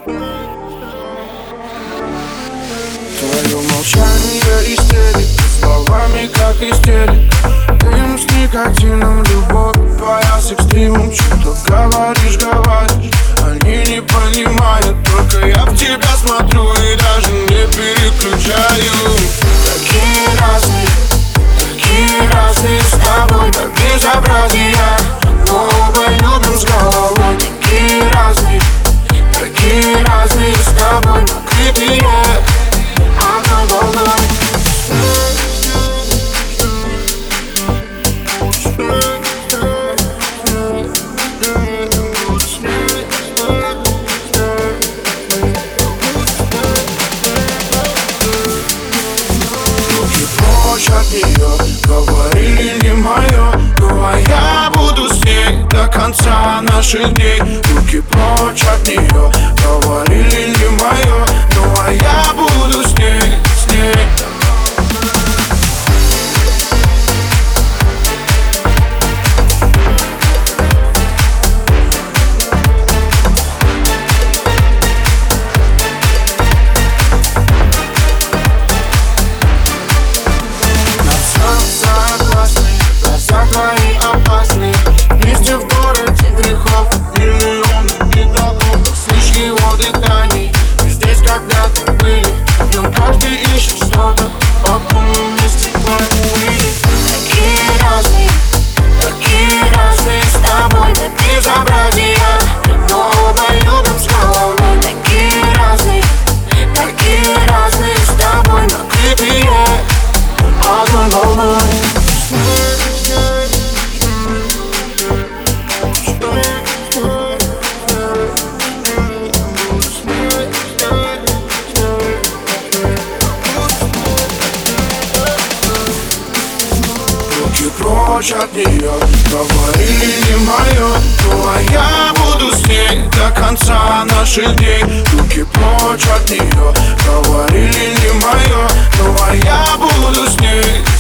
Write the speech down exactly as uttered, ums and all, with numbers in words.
Твое молчание истерик, словами как истерик. Дым с никотином, любовь твоя с экстримом. Что говоришь, говоришь, они не понимают. Только я в тебя смотрю и даже не переключаю. Такие разные, такие разные с тобой, как безобразие. Но оба любим с головой. Такие разные, такие разные с тобой, накрытые одной волной. Руки прочь от нее, говорили не мое. Ну а я буду с ней до конца наших дней. Руки прочь от нее, говорили не мое. Ну а я буду с ней, с ней. Твои опасные вместе в городе грехов, миллион бедоков. Слышь его дыхание, здесь когда-то были. Но каждый ищет что-то, потом вместе плавали. Такие разные, такие разные с тобой, до безобразия. Но оба любим с головой. Такие разные, такие разные с тобой, накрытые одной волной. Прочь от нее, говорили не мое. Ну а я буду с ней до конца наших дней. Руки прочь от нее, говорили не мое. Ну а я буду с ней.